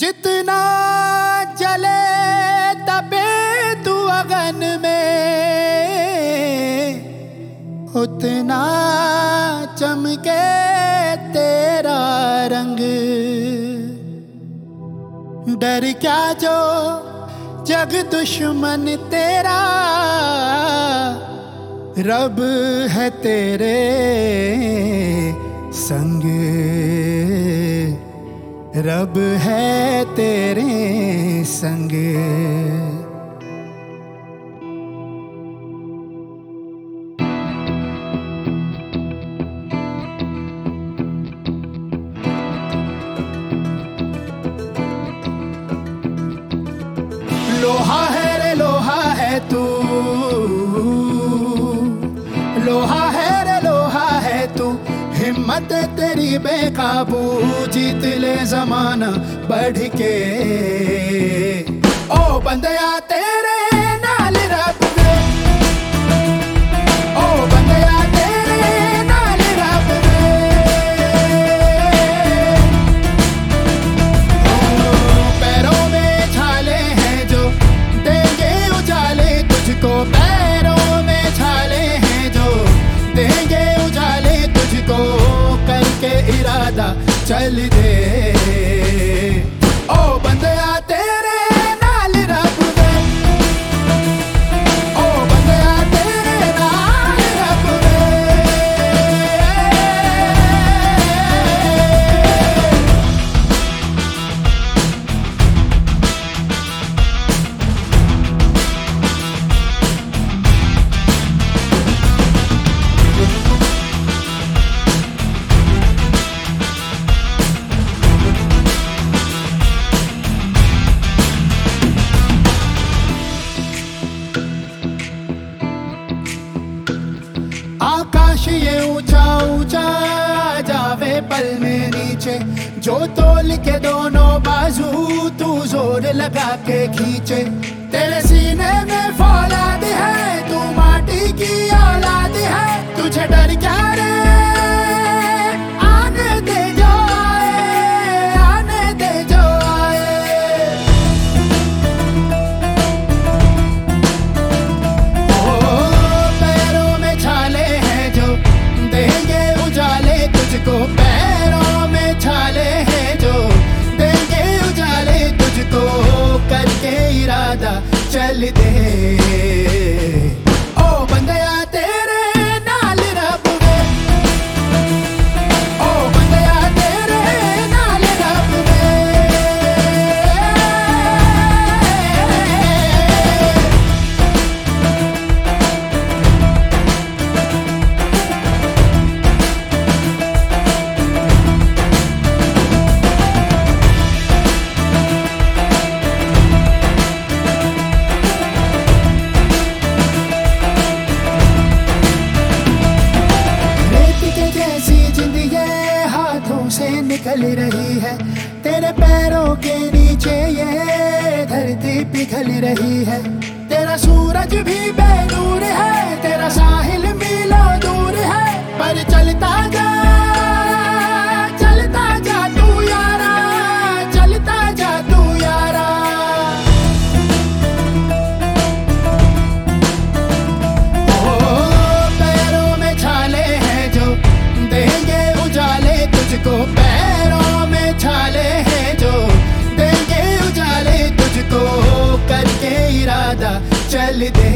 जितना जले तपे तू अगन में, उतना चमके तेरा रंग। डर क्या जो जग दुश्मन तेरा, रब है तेरे संग। रब है तेरे संग। लोहा है रे लोहा है तू, लोहा है रे लोहा है तू। हिम्मत तेरी बेकाबू, जीत ले जमाना बढ़ के। ओ बंदया तेरे नाल रब दे, ओ बंदया तेरे नाल रब दे। ओ पैरों में छाले हैं जो देंगे उजाले तुझको, पैरों में छाले हैं जो देंगे उजाले तुझको। करके इरादा चल दे, ओ बंदया तेरे नाल रब दे, ओ बंदया तेरे नाल रब दे। आकाश ये ऊंचा ऊंचा जावे पल में नीचे, जो तोल के दोनों बाजू तू जोर लगा के खींचे। तेरे सीने में फौलाद है, तू माटी की औलाद है। तुझे डर क्या रे, आने दे जो आए, आने दे जो आए। ओ पैरों में छाले हैं जो देंगे उजाले तुझको, पैरों में छाले हैं जो देंगे उजाले तुझको। करके इरादा चल दे, ओ बंदया तेरे नाल रब दे, ओ बंदया तेरे नाल रब दे। से निकल रही है तेरे पैरों के नीचे, ये धरती पिघल रही है। तेरा सूरज भी बेनूर है, तेरा साहिल मीलों दूर है। पर चलता जा तू यारा, चलता जा तू यारा। ओ पैरों में छाले हैं जो देंगे उजाले तुझको, पैरों में छाले हैं जो देंगे उजाले तुझको। करके इरादा चल दे,